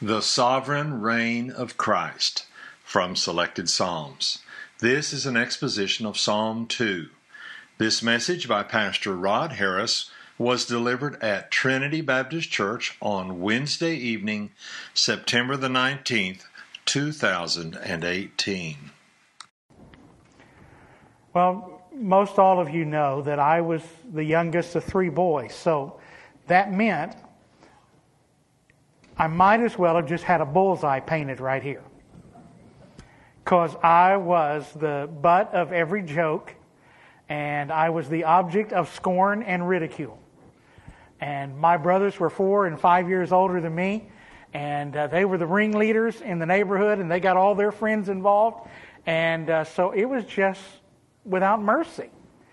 The Sovereign Reign of Christ from Selected Psalms. This is an exposition of Psalm 2. This message by Pastor Rod Harris was delivered at Trinity Baptist Church on Wednesday evening, September the 19th, 2018. Well, most all of you know that I was the youngest of three boys, so that meant I might as well have just had a bullseye painted right here. Because I was the butt of every joke, and I was the object of scorn and ridicule. And my brothers were 4 and 5 years older than me, and they were the ringleaders in the neighborhood, and they got all their friends involved. And so it was just without mercy.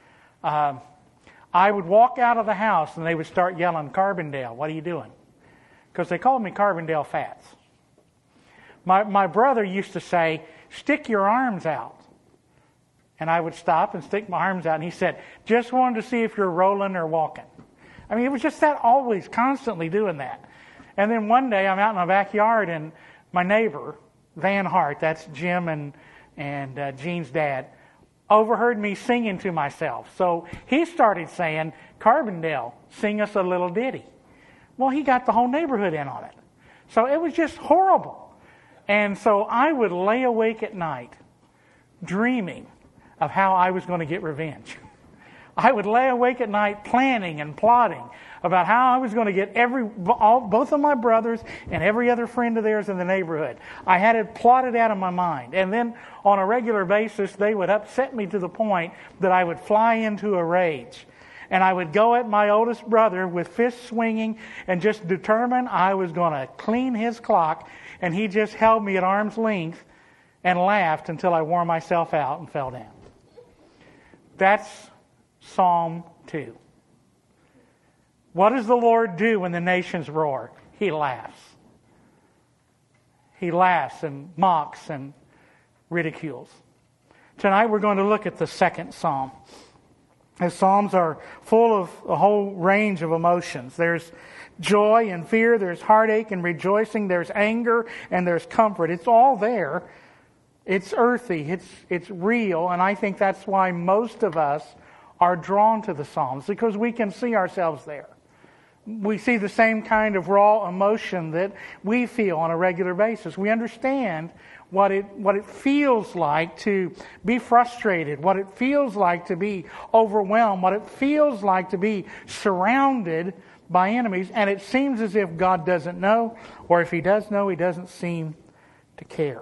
I would walk out of the house, and they would start yelling, "Carbondale, what are you doing?" Because they called me Carbondale Fats. My brother used to say, "Stick your arms out." And I would stop and stick my arms out. And he said, "Just wanted to see if you're rolling or walking." I mean, it was just that, always, constantly doing that. And then one day I'm out in my backyard, and my neighbor, Van Hart, that's Jim and Jean's dad, overheard me singing to myself. So he started saying, "Carbondale, sing us a little ditty." Well, he got the whole neighborhood in on it. So it was just horrible. And so I would lay awake at night dreaming of how I was going to get revenge. I would lay awake at night planning and plotting about how I was going to get both of my brothers and every other friend of theirs in the neighborhood. I had it plotted out in my mind. And then on a regular basis, they would upset me to the point that I would fly into a rage. And I would go at my oldest brother with fists swinging and just determined I was going to clean his clock. And he just held me at arm's length and laughed until I wore myself out and fell down. That's Psalm 2. What does the Lord do when the nations roar? He laughs. He laughs and mocks and ridicules. Tonight we're going to look at the second psalm. The Psalms are full of a whole range of emotions. There's joy and fear, there's heartache and rejoicing, there's anger and there's comfort. It's all there. It's earthy, it's real, and I think that's why most of us are drawn to the Psalms, because we can see ourselves there. We see the same kind of raw emotion that we feel on a regular basis. We understand what it feels like to be frustrated, what it feels like to be overwhelmed, what it feels like to be surrounded by enemies, and it seems as if God doesn't know, or if He does know, He doesn't seem to care.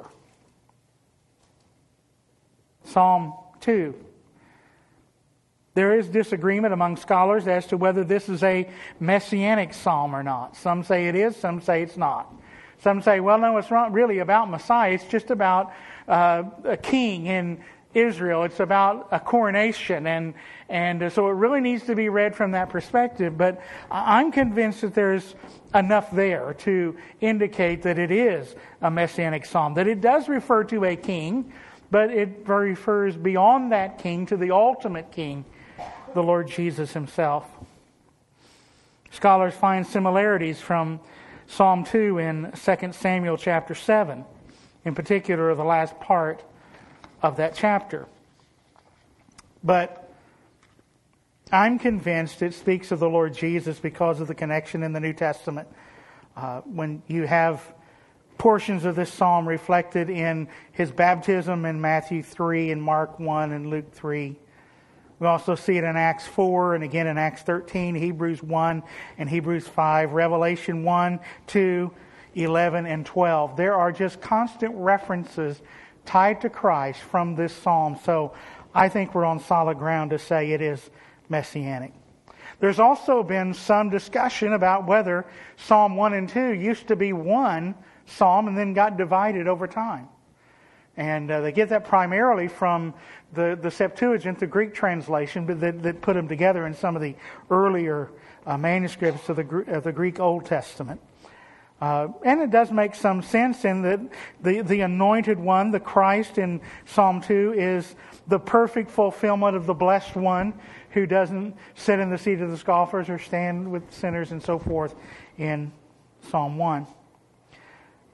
Psalm 2. There is disagreement among scholars as to whether this is a messianic psalm or not. Some say it is, some say it's not. Some say, well, no, it's not really about Messiah. It's just about a king in Israel. It's about a coronation. And so it really needs to be read from that perspective. But I'm convinced that there's enough there to indicate that it is a messianic psalm, that it does refer to a king, but it refers beyond that king to the ultimate king, the Lord Jesus Himself. Scholars find similarities from Psalm 2 in 2 Samuel chapter 7, in particular the last part of that chapter. But I'm convinced it speaks of the Lord Jesus because of the connection in the New Testament. When you have portions of this psalm reflected in His baptism in Matthew 3 and Mark 1 and Luke 3. We also see it in Acts 4 and again in Acts 13, Hebrews 1 and Hebrews 5, Revelation 1, 2, 11, and 12. There are just constant references tied to Christ from this psalm. So I think we're on solid ground to say it is messianic. There's also been some discussion about whether Psalm 1 and 2 used to be one psalm and then got divided over time. And they get that primarily from the Septuagint, the Greek translation, but that put them together in some of the earlier manuscripts of the Greek Old Testament. And it does make some sense in that the anointed one, the Christ in Psalm 2, is the perfect fulfillment of the blessed one who doesn't sit in the seat of the scoffers or stand with sinners and so forth in Psalm 1.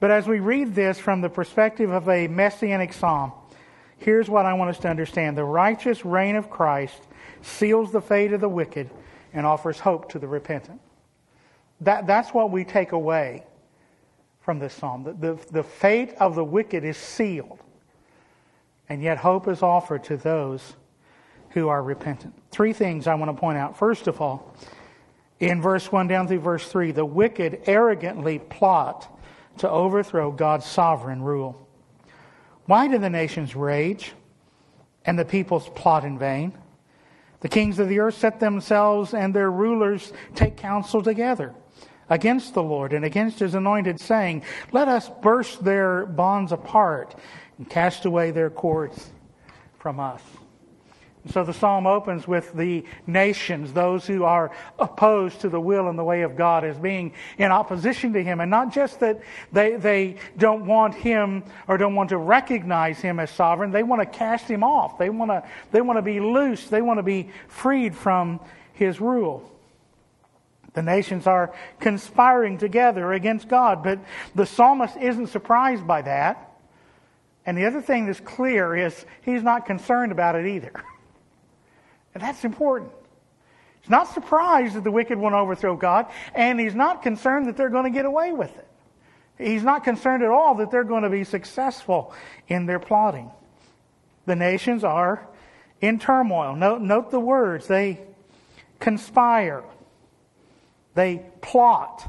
But as we read this from the perspective of a messianic psalm, here's what I want us to understand. The righteous reign of Christ seals the fate of the wicked and offers hope to the repentant. That's what we take away from this psalm. The fate of the wicked is sealed, and yet hope is offered to those who are repentant. Three things I want to point out. First of all, in verse 1 down through verse 3, the wicked arrogantly plot to overthrow God's sovereign rule. Why do the nations rage and the peoples plot in vain? The kings of the earth set themselves and their rulers take counsel together against the Lord and against His anointed, saying, let us burst their bonds apart and cast away their cords from us. So the psalm opens with the nations, those who are opposed to the will and the way of God, as being in opposition to Him. And not just that they don't want Him or don't want to recognize Him as sovereign. They want to cast Him off. They want to be loose. They want to be freed from His rule. The nations are conspiring together against God. But the psalmist isn't surprised by that. And the other thing that's clear is he's not concerned about it either. And that's important. He's not surprised that the wicked want to overthrow God, and he's not concerned that they're going to get away with it. He's not concerned at all that they're going to be successful in their plotting. The nations are in turmoil. Note the words. They conspire. They plot.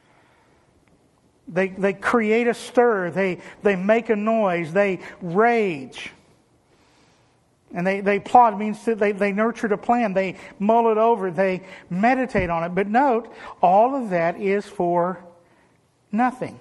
They create a stir. They make a noise. They rage. And they plot. It means that they nurtured a plan. They mull it over. They meditate on it. But note, all of that is for nothing.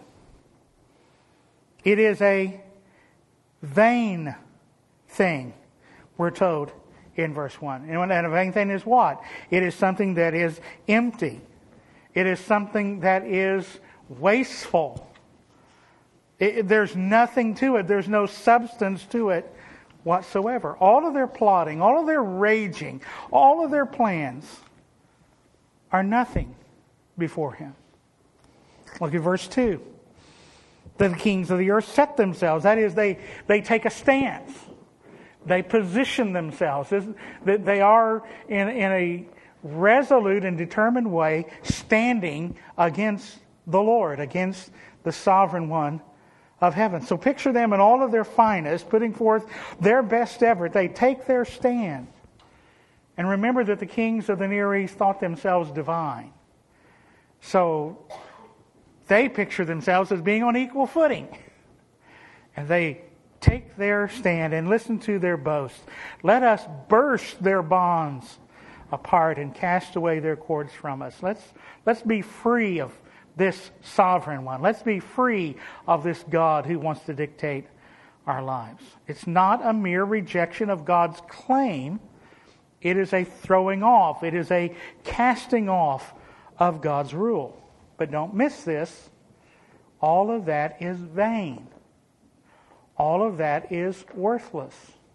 It is a vain thing, we're told in verse 1. And a vain thing is what? It is something that is empty. It is something that is wasteful. There's nothing to it. There's no substance to it whatsoever. All of their plotting, all of their raging, all of their plans are nothing before Him. Look at verse 2. The kings of the earth set themselves. That is, they take a stance. They position themselves. They are in a resolute and determined way standing against the Lord, against the sovereign one of heaven. So picture them in all of their finest, putting forth their best effort. They take their stand. And remember that the kings of the Near East thought themselves divine. So they picture themselves as being on equal footing. And they take their stand and listen to their boast. Let us burst their bonds apart and cast away their cords from us. Let's be free of this sovereign one. Let's be free of this God who wants to dictate our lives. It's not a mere rejection of God's claim. It is a throwing off. It is a casting off of God's rule. But don't miss this. All of that is vain. All of that is worthless.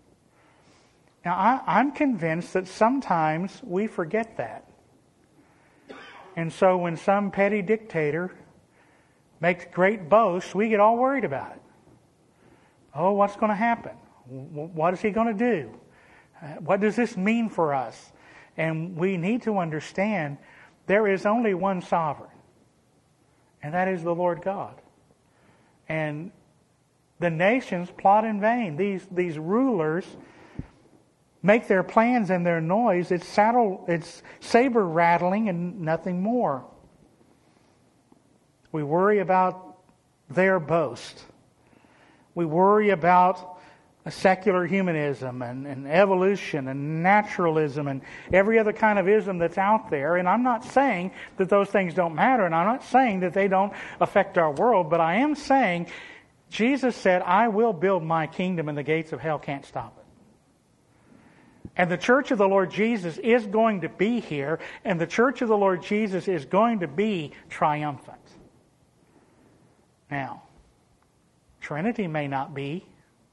Now, I'm convinced that sometimes we forget that. And so when some petty dictator makes great boasts, we get all worried about it. Oh, what's going to happen? What is he going to do? What does this mean for us? And we need to understand there is only one sovereign, and that is the Lord God. And the nations plot in vain. These rulers make their plans and their noise. It's saber rattling and nothing more. We worry about their boast. We worry about secular humanism and evolution and naturalism and every other kind of ism that's out there. And I'm not saying that those things don't matter, and I'm not saying that they don't affect our world, but I am saying Jesus said, I will build my kingdom and the gates of hell can't stop it. And the church of the Lord Jesus is going to be here, and the church of the Lord Jesus is going to be triumphant. Now, Trinity may not be,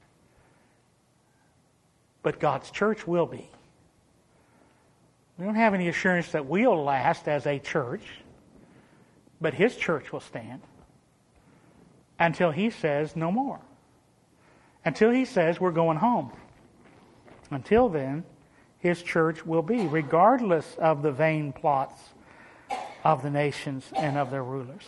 but God's church will be. We don't have any assurance that we'll last as a church, but His church will stand. until He says no more. Until He says we're going home. Until then, His church will be, regardless of the vain plots of the nations and of their rulers.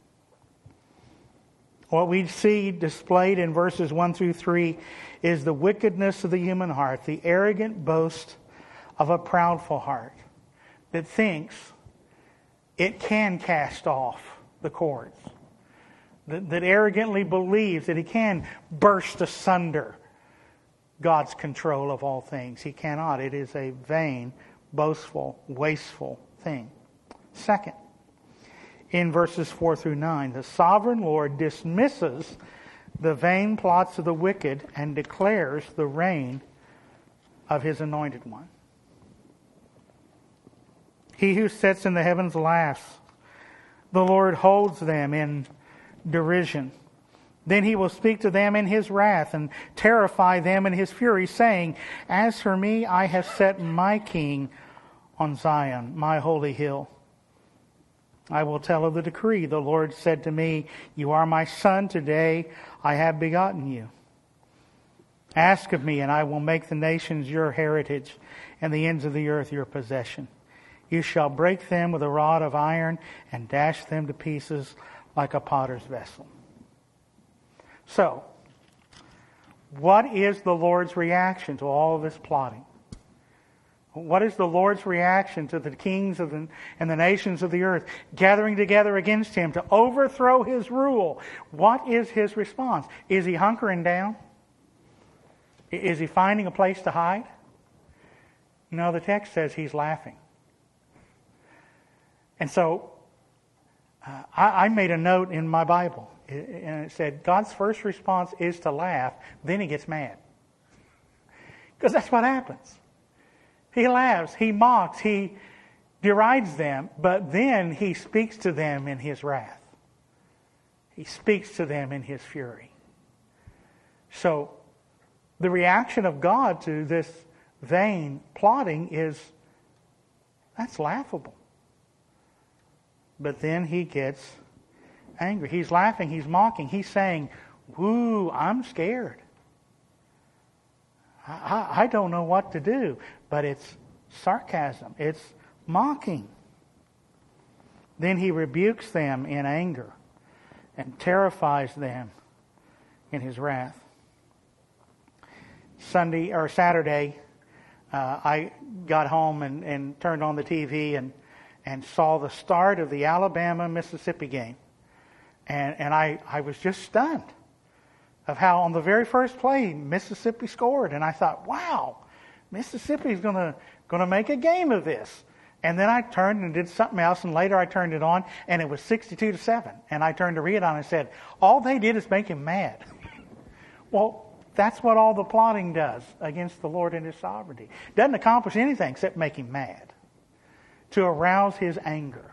What we see displayed in verses 1 through 3 is the wickedness of the human heart, the arrogant boast of a proudful heart that thinks it can cast off the cords, that arrogantly believes that it can burst asunder God's control of all things. He cannot. It is a vain, boastful, wasteful thing. Second, in verses 4 through 9, the sovereign Lord dismisses the vain plots of the wicked and declares the reign of His anointed one. He who sits in the heavens laughs. The Lord holds them in derision. Then He will speak to them in His wrath and terrify them in His fury, saying, "As for me, I have set my king on Zion, my holy hill. I will tell of the decree. The Lord said to me, you are my son. Today I have begotten you. Ask of me, and I will make the nations your heritage and the ends of the earth your possession. You shall break them with a rod of iron and dash them to pieces like a potter's vessel." So, what is the Lord's reaction to all of this plotting? What is the Lord's reaction to the kings and the nations of the earth gathering together against Him to overthrow His rule? What is His response? Is He hunkering down? Is He finding a place to hide? No, the text says He's laughing. And so, I made a note in my Bible, and it said, God's first response is to laugh, then He gets mad. Because that's what happens. He laughs, He mocks, He derides them, but then He speaks to them in His wrath. He speaks to them in His fury. So, the reaction of God to this vain plotting is, that's laughable. But then He gets angry. He's laughing, He's mocking, He's saying, "Woo, I'm scared. I don't know what to do." But it's sarcasm. It's mocking. Then He rebukes them in anger and terrifies them in His wrath. Saturday, I got home and turned on the TV and saw the start of the Alabama-Mississippi game. And I was just stunned of how on the very first play, Mississippi scored. And I thought, wow, Mississippi's going to make a game of this. And then I turned and did something else, and later I turned it on, and it was 62-7. And I turned to read it on and said, all they did is make Him mad. Well, that's what all the plotting does against the Lord and His sovereignty. Doesn't accomplish anything except make Him mad, to arouse His anger.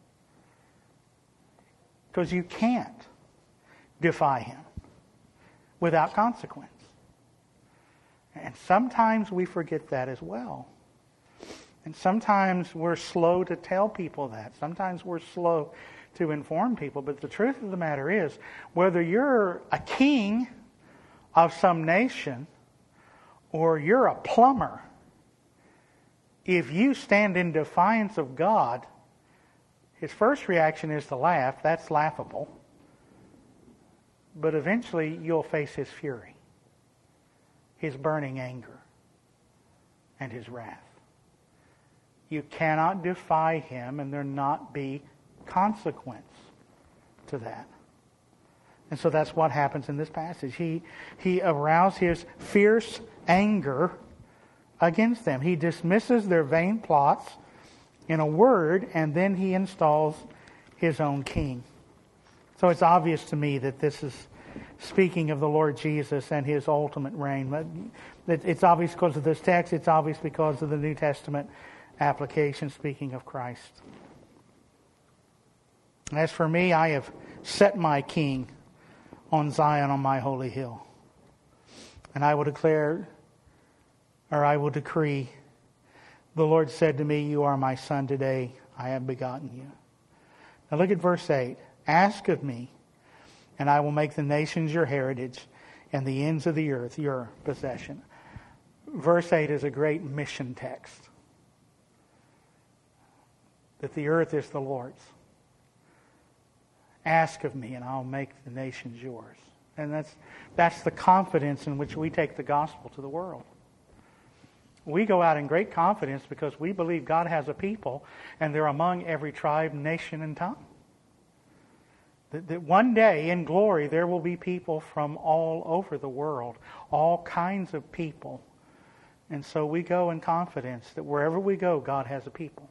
Because you can't defy Him without consequence. And sometimes we forget that as well. And sometimes we're slow to tell people that. Sometimes we're slow to inform people. But the truth of the matter is, whether you're a king of some nation or you're a plumber, if you stand in defiance of God, His first reaction is to laugh. That's laughable. But eventually you'll face His fury, His burning anger, and His wrath. You cannot defy Him and there not be consequence to that. And so that's what happens in this passage. He arouses His fierce anger against them. He dismisses their vain plots in a word, and then He installs His own king. So it's obvious to me that this is speaking of the Lord Jesus and His ultimate reign. It's obvious because of this text. It's obvious because of the New Testament application speaking of Christ. As for me, I have set my king on Zion on my holy hill. And I will declare, or I will decree, the Lord said to me, you are my son, today I have begotten you. Now look at verse 8. Ask of me, and I will make the nations your heritage and the ends of the earth your possession. Verse 8 is a great mission text. That the earth is the Lord's. Ask of me, and I'll make the nations yours. And that's the confidence in which we take the gospel to the world. We go out in great confidence because we believe God has a people, and they're among every tribe, nation, and tongue. That one day in glory there will be people from all over the world, all kinds of people. And so we go in confidence that wherever we go, God has a people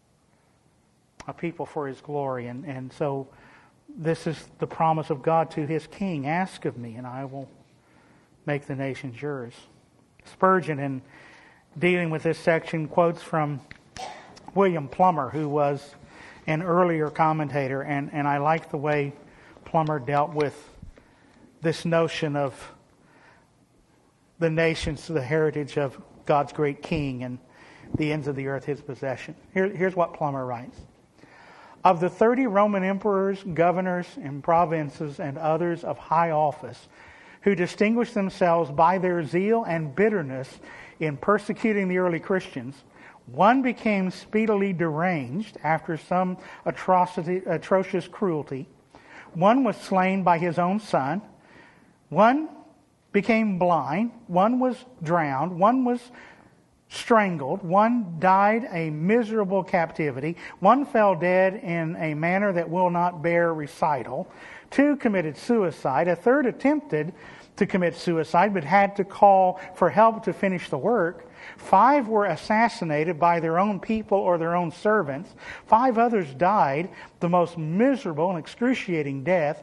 for His glory. And so this is the promise of God to His King. Ask of me, and I will make the nations yours. Spurgeon, in dealing with this section, quotes from William Plummer, who was an earlier commentator, and I like the way Plummer dealt with this notion of the nations, the heritage of God's great King, and the ends of the earth His possession. Here's what Plummer writes. Of the 30 Roman emperors, governors, and provinces, and others of high office, who distinguished themselves by their zeal and bitterness in persecuting the early Christians, one became speedily deranged after some atrocious cruelty. One was slain by his own son. One became blind. One was drowned. One was strangled. One died a miserable captivity. One fell dead in a manner that will not bear recital. 2 committed suicide. A third attempted to commit suicide but had to call for help to finish the work. 5 were assassinated by their own people or their own servants. 5 others died the most miserable and excruciating death.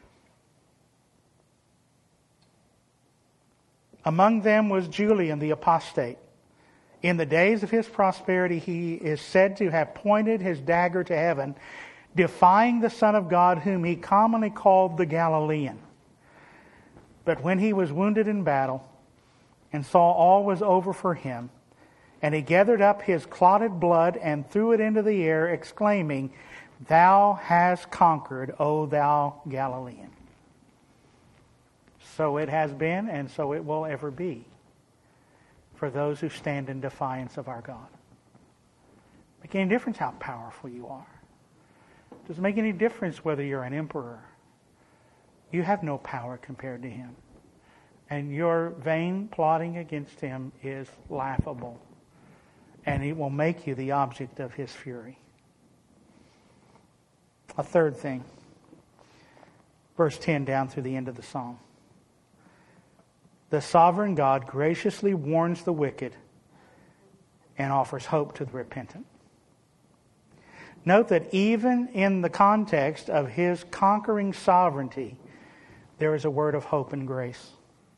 Among them was Julian the apostate. In the days of his prosperity, he is said to have pointed his dagger to heaven, defying the Son of God, whom he commonly called the Galilean. But when he was wounded in battle and saw all was over for him, and he gathered up his clotted blood and threw it into the air, exclaiming, "Thou hast conquered, O thou Galilean." So it has been, and so it will ever be for those who stand in defiance of our God. Make any difference how powerful you are. Does it make any difference whether you're an emperor? You have no power compared to Him. And your vain plotting against Him is laughable. And it will make you the object of His fury. A third thing. Verse 10 down through the end of the psalm. The sovereign God graciously warns the wicked and offers hope to the repentant. Note that even in the context of His conquering sovereignty, there is a word of hope and grace.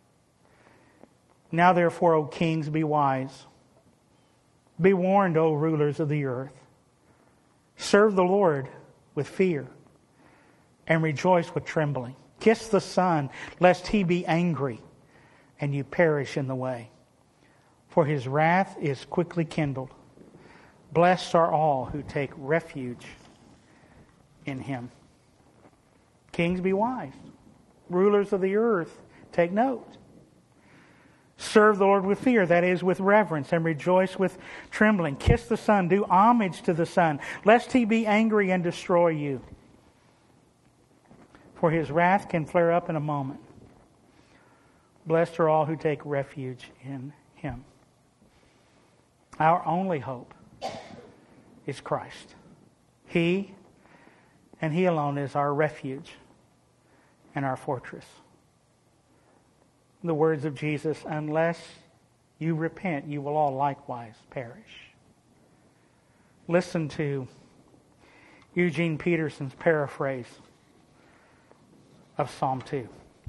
Now therefore, O kings, be wise. Be warned, O rulers of the earth. Serve the Lord with fear and rejoice with trembling. Kiss the Son, lest He be angry and you perish in the way. For His wrath is quickly kindled. Blessed are all who take refuge in Him. Kings, be wise. Rulers of the earth, take note. Serve the Lord with fear, that is, with reverence, and rejoice with trembling. Kiss the Son, do homage to the Son, lest He be angry and destroy you. For His wrath can flare up in a moment. Blessed are all who take refuge in Him. Our only hope is Christ. He and He alone is our refuge and our fortress. The words of Jesus, unless you repent, you will all likewise perish. Listen to Eugene Peterson's paraphrase of Psalm 2.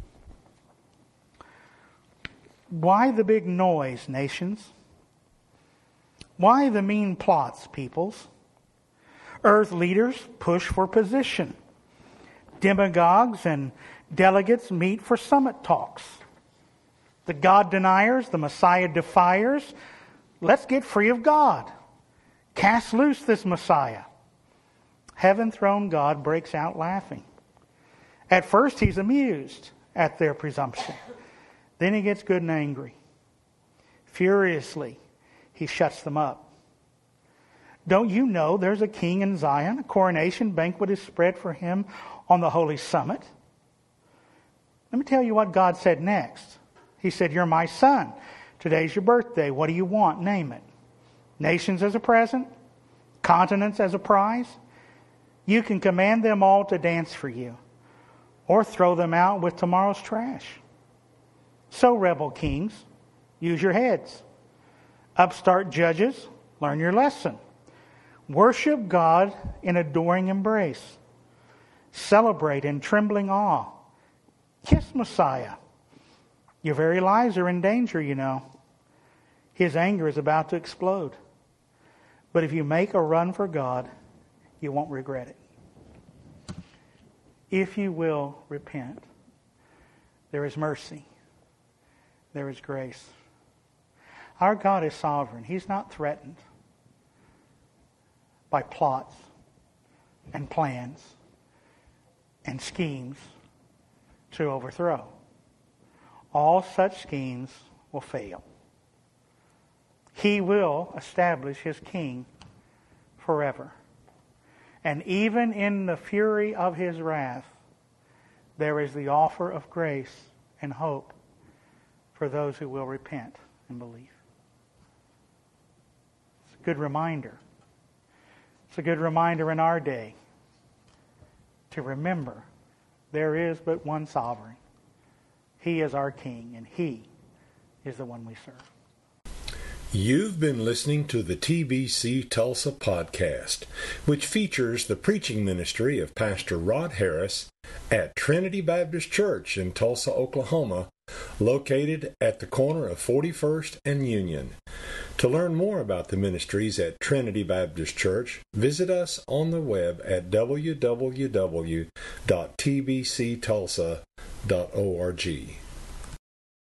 Why the big noise, nations? Why the mean plots, peoples? Earth leaders push for position. Demagogues and delegates meet for summit talks. The God deniers, the Messiah defiers, let's get free of God. Cast loose this Messiah. Heaven-throned God breaks out laughing. At first, he's amused at their presumption. Then he gets good and angry. Furiously, he shuts them up. Don't you know there's a king in Zion? A coronation banquet is spread for him on the holy summit. Let me tell you what God said next. He said, you're my son. Today's your birthday. What do you want? Name it. Nations as a present? Continents as a prize? You can command them all to dance for you, or throw them out with tomorrow's trash. So, rebel kings, use your heads. Upstart judges, learn your lesson. Worship God in adoring embrace. Celebrate in trembling awe. Kiss Messiah. Your very lives are in danger, you know. His anger is about to explode. But if you make a run for God, you won't regret it. If you will repent, there is mercy. There is grace. Our God is sovereign. He's not threatened by plots and plans and schemes to overthrow. All such schemes will fail. He will establish his king forever. And even in the fury of his wrath, there is the offer of grace and hope for those who will repent and believe. It's a good reminder. It's a good reminder in our day to remember there is but one sovereign. He is our king, and he is the one we serve. You've been listening to the TBC Tulsa podcast, which features the preaching ministry of Pastor Rod Harris at Trinity Baptist Church in Tulsa, Oklahoma, located at the corner of 41st and Union. To learn more about the ministries at Trinity Baptist Church, visit us on the web at www.tbctulsa.org.